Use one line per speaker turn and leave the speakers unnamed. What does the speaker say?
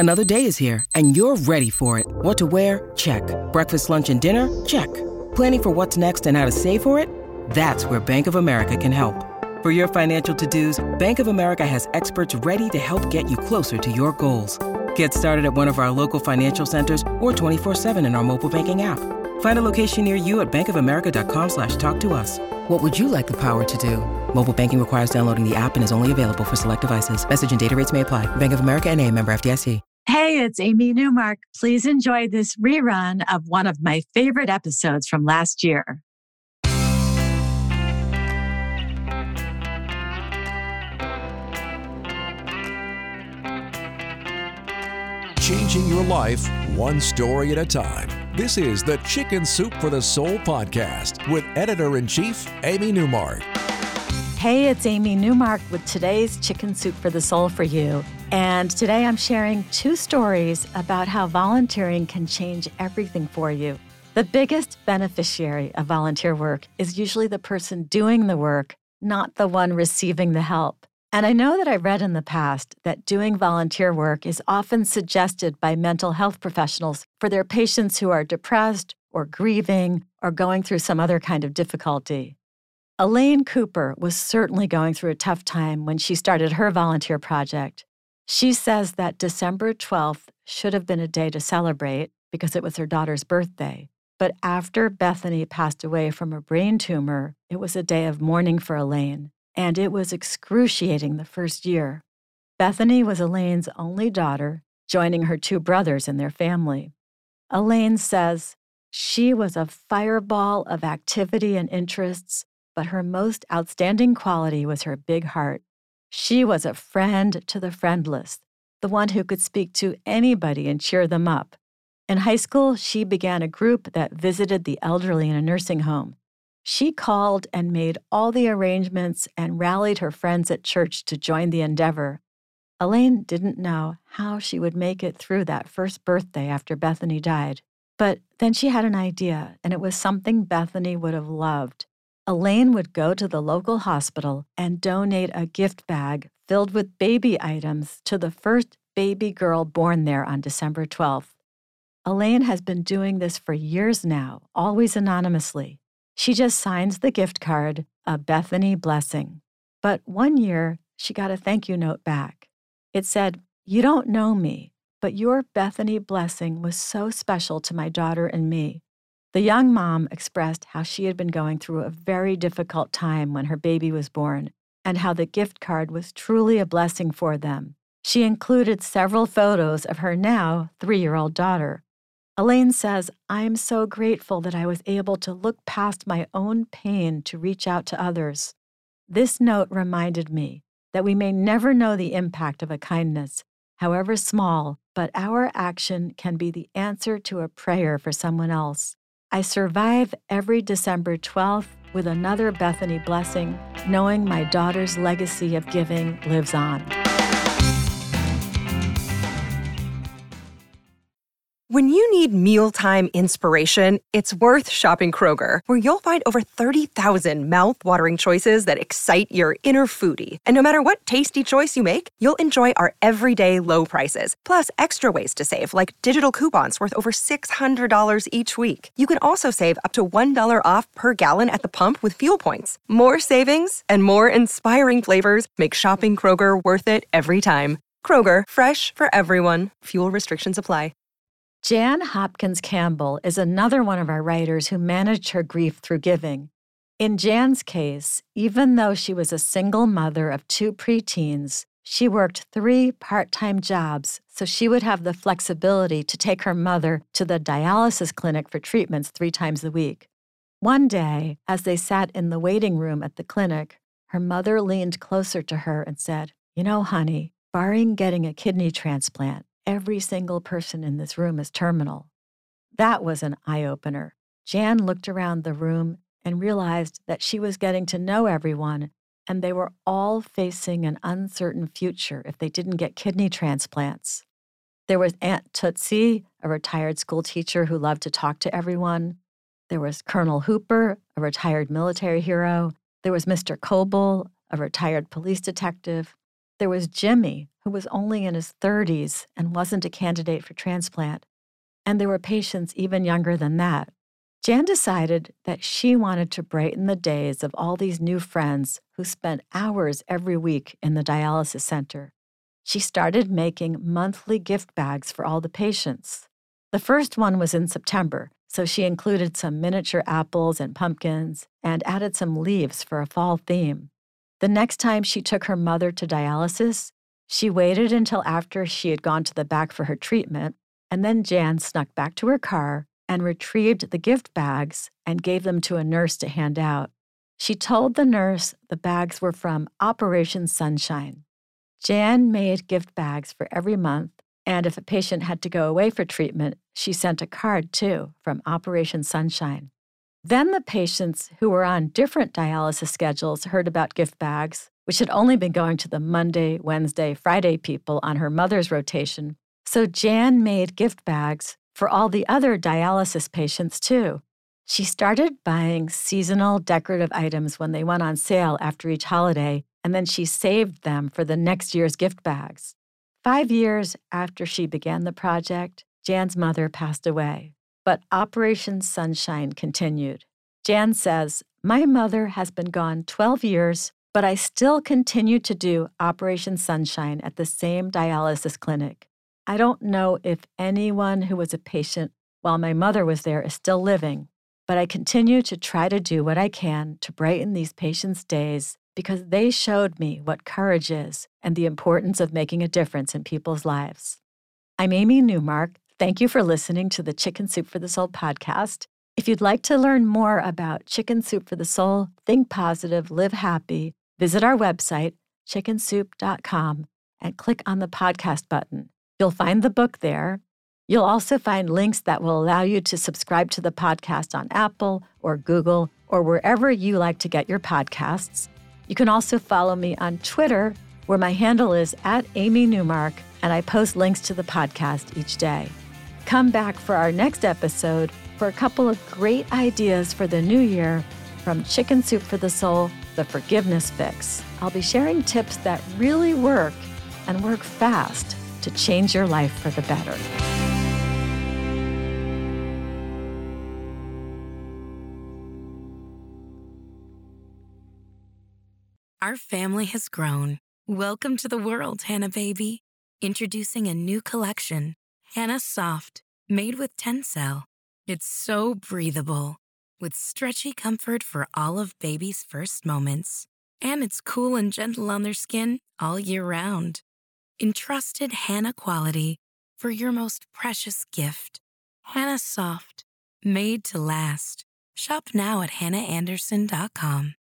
Another day is here, and you're ready for it. What to wear? Check. Breakfast, lunch, and dinner? Check. Planning for what's next and how to save for it? That's where Bank of America can help. For your financial to-dos, Bank of America has experts ready to help get you closer to your goals. Get started at one of our local financial centers or 24/7 in our mobile banking app. Find a location near you at bankofamerica.com/talktous. What would you like the power to do? Mobile banking requires downloading the app and is only available for select devices. Message and data rates may apply. Bank of America N.A., member FDIC.
Hey, it's Amy Newmark. Please enjoy this rerun of one of my favorite episodes from last year.
Changing your life one story at a time. This is the Chicken Soup for the Soul podcast with Editor-in-Chief Amy Newmark.
Hey, it's Amy Newmark with today's Chicken Soup for the Soul for you. And today I'm sharing 2 stories about how volunteering can change everything for you. The biggest beneficiary of volunteer work is usually the person doing the work, not the one receiving the help. And I know that I read in the past that doing volunteer work is often suggested by mental health professionals for their patients who are depressed or grieving or going through some other kind of difficulty. Elaine Cooper was certainly going through a tough time when she started her volunteer project. She says that December 12th should have been a day to celebrate because it was her daughter's birthday. But after Bethany passed away from a brain tumor, it was a day of mourning for Elaine, and it was excruciating the first year. Bethany was Elaine's only daughter, joining her 2 brothers in their family. Elaine says, she was a fireball of activity and interests, but her most outstanding quality was her big heart. She was a friend to the friendless, the one who could speak to anybody and cheer them up. In high school, she began a group that visited the elderly in a nursing home. She called and made all the arrangements and rallied her friends at church to join the endeavor. Elaine didn't know how she would make it through that first birthday after Bethany died. But then she had an idea, and it was something Bethany would have loved. Elaine would go to the local hospital and donate a gift bag filled with baby items to the first baby girl born there on December 12th. Elaine has been doing this for years now, always anonymously. She just signs the gift card, a Bethany blessing. But one year, she got a thank you note back. It said, "You don't know me, but your Bethany blessing was so special to my daughter and me." The young mom expressed how she had been going through a very difficult time when her baby was born, and how the gift card was truly a blessing for them. She included several photos of her now 3-year-old daughter. Elaine says, "I am so grateful that I was able to look past my own pain to reach out to others. This note reminded me that we may never know the impact of a kindness, however small, but our action can be the answer to a prayer for someone else. I survive every December 12th with another Bethany blessing, knowing my daughter's legacy of giving lives on."
When you need mealtime inspiration, it's worth shopping Kroger, where you'll find over 30,000 mouth-watering choices that excite your inner foodie. And no matter what tasty choice you make, you'll enjoy our everyday low prices, plus extra ways to save, like digital coupons worth over $600 each week. You can also save up to $1 off per gallon at the pump with fuel points. More savings and more inspiring flavors make shopping Kroger worth it every time. Kroger, fresh for everyone. Fuel restrictions apply.
Jan Hopkins Campbell is another one of our writers who managed her grief through giving. In Jan's case, even though she was a single mother of 2 preteens, she worked 3 part-time jobs so she would have the flexibility to take her mother to the dialysis clinic for treatments 3 times a week. One day, as they sat in the waiting room at the clinic, her mother leaned closer to her and said, "You know, honey, barring getting a kidney transplant, every single person in this room is terminal." That was an eye-opener. Jan looked around the room and realized that she was getting to know everyone, and they were all facing an uncertain future if they didn't get kidney transplants. There was Aunt Tootsie, a retired school teacher who loved to talk to everyone. There was Colonel Hooper, a retired military hero. There was Mr. Coble, a retired police detective. There was Jimmy, who was only in his 30s and wasn't a candidate for transplant. And there were patients even younger than that. Jan decided that she wanted to brighten the days of all these new friends who spent hours every week in the dialysis center. She started making monthly gift bags for all the patients. The first one was in September, so she included some miniature apples and pumpkins and added some leaves for a fall theme. The next time she took her mother to dialysis, she waited until after she had gone to the back for her treatment, and then Jan snuck back to her car and retrieved the gift bags and gave them to a nurse to hand out. She told the nurse the bags were from Operation Sunshine. Jan made gift bags for every month, and if a patient had to go away for treatment, she sent a card, too, from Operation Sunshine. Then the patients who were on different dialysis schedules heard about gift bags, which had only been going to the Monday, Wednesday, Friday people on her mother's rotation. So Jan made gift bags for all the other dialysis patients, too. She started buying seasonal decorative items when they went on sale after each holiday, and then she saved them for the next year's gift bags. 5 years after she began the project, Jan's mother passed away. But Operation Sunshine continued. Jan says, "My mother has been gone 12 years, but I still continue to do Operation Sunshine at the same dialysis clinic. I don't know if anyone who was a patient while my mother was there is still living, but I continue to try to do what I can to brighten these patients' days because they showed me what courage is and the importance of making a difference in people's lives." I'm Amy Newmark. Thank you for listening to the Chicken Soup for the Soul podcast. If you'd like to learn more about Chicken Soup for the Soul, think positive, live happy, visit our website, chickensoup.com, and click on the podcast button. You'll find the book there. You'll also find links that will allow you to subscribe to the podcast on Apple or Google or wherever you like to get your podcasts. You can also follow me on Twitter, where my handle is @AmyNewmark, and I post links to the podcast each day. Come back for our next episode for a couple of great ideas for the new year from Chicken Soup for the Soul, The Forgiveness Fix. I'll be sharing tips that really work and work fast to change your life for the better.
Our family has grown. Welcome to the world, Hannah baby. Introducing a new collection, Hannah Soft, made with Tencel. It's so breathable, with stretchy comfort for all of baby's first moments. And it's cool and gentle on their skin all year round. Entrusted Hannah quality for your most precious gift. Hannah Soft, made to last. Shop now at hannahanderson.com.